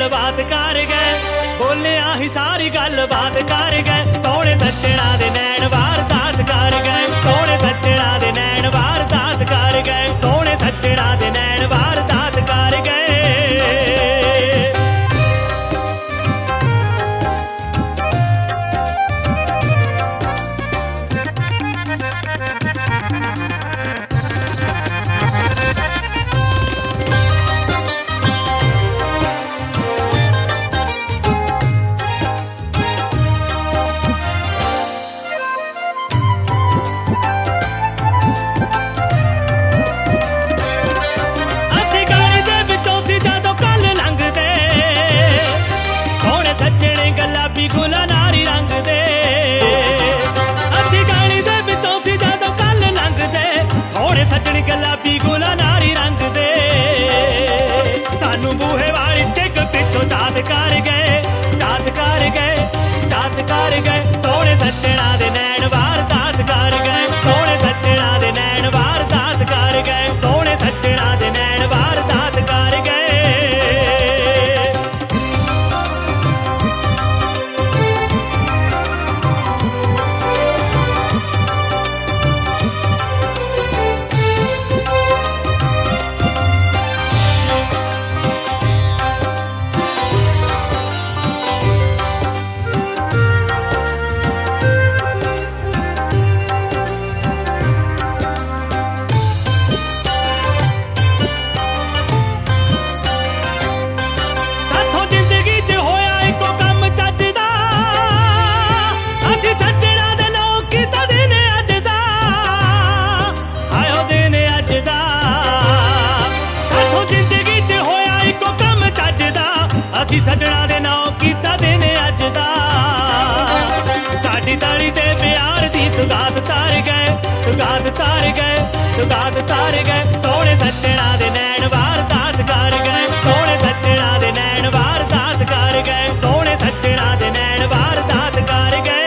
गलबात कर गए, बोलिया ही सारी गलबात कर गए। सोने सज्जणा दे नैन वारदात कर गए, सोने सज्जणा दे नैन वारदात कर गए, सोने सज्जणा दे नैन वारदात कर गए। गुला नारी रंग दे असी गाली दे विचों सी जदों कल लंघ दे, सोहणे सज्जण गुलाबी गुला नारी रंग दे। सानू बूहे वाली टिक पिछों चाद कर गए, चाद कर गए, चाद कर गए। सोहणे सज्जणा दे नैन वारदात कर गए, सोहणे सज्जणा दे नैन वारदात कर गए, सोहणे सज्जणा दे नैन वारदात कर गए। असी सज्जणा दे नां कीता दिन अज दा, साडी ताली ते प्यार दी सुगात तार गए, सुगात तार गए, सुगात तार गए। सोहणे सज्जणा दे नैन वारदात कर गए, सोहणे सज्जणा दे नैन वारदात कर गए, सोहणे सज्जणा दे नैन वारदात कर गए।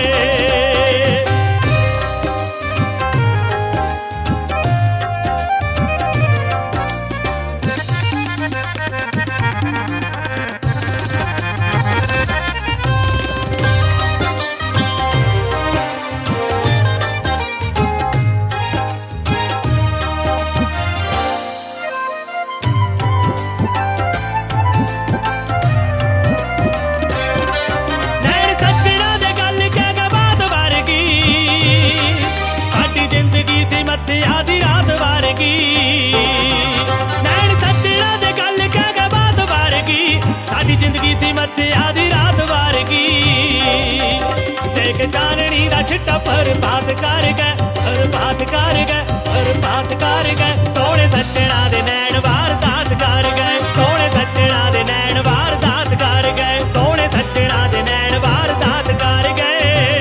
आधी रात वारगी नैन सज्जणा दे गल कह के बात वारगी, साडी जिंदगी सी मत्थे आधी रात वारगी। देख चाननी दा छिट्टा बर्बाद कर गए, बर्बाद कर गए, बर्बाद कर गए। सोहणे सज्जणा दे नैन वारदात कर गए, सोहणे सज्जणा दे नैन वारदात कर गए, सोहणे सज्जणा दे नैन वारदात कर गए।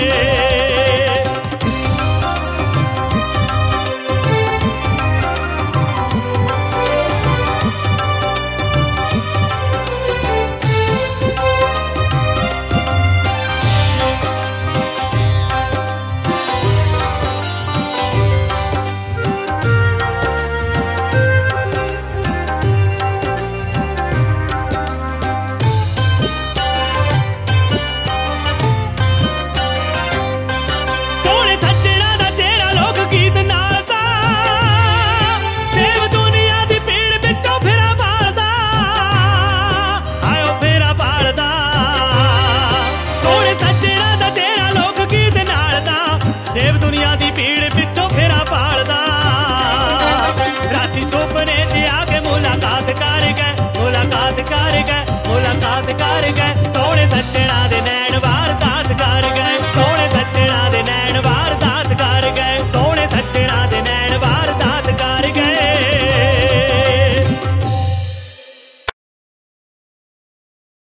देव दुनिया दी भीड़ पिछों फेरा पालदा, राती सुपने च आके मुलाकात कर गए, मुलाकात कर गए, मुलाकात कर गए।